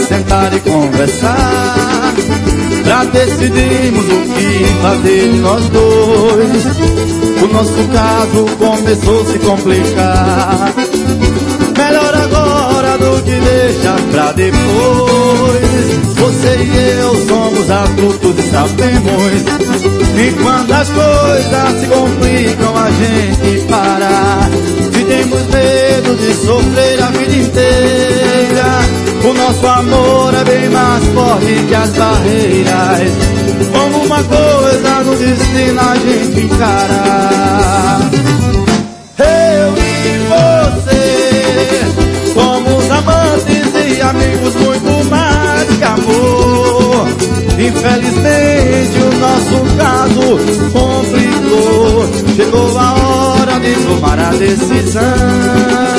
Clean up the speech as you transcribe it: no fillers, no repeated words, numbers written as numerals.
sentar e conversar, pra decidirmos o que fazer de nós dois. O nosso caso começou a se complicar. Melhor agora do que deixar pra depois. Você e eu somos adultos e sabemos que quando as coisas se complicam a gente para. Se temos medo de sofrer a vida inteira, o nosso amor é bem mais forte que as barreiras. Como uma coisa no destino a gente encara. Eu e você somos amantes e amigos, muito mais que amor. Infelizmente o nosso caso complicou. Chegou a hora de tomar a decisão.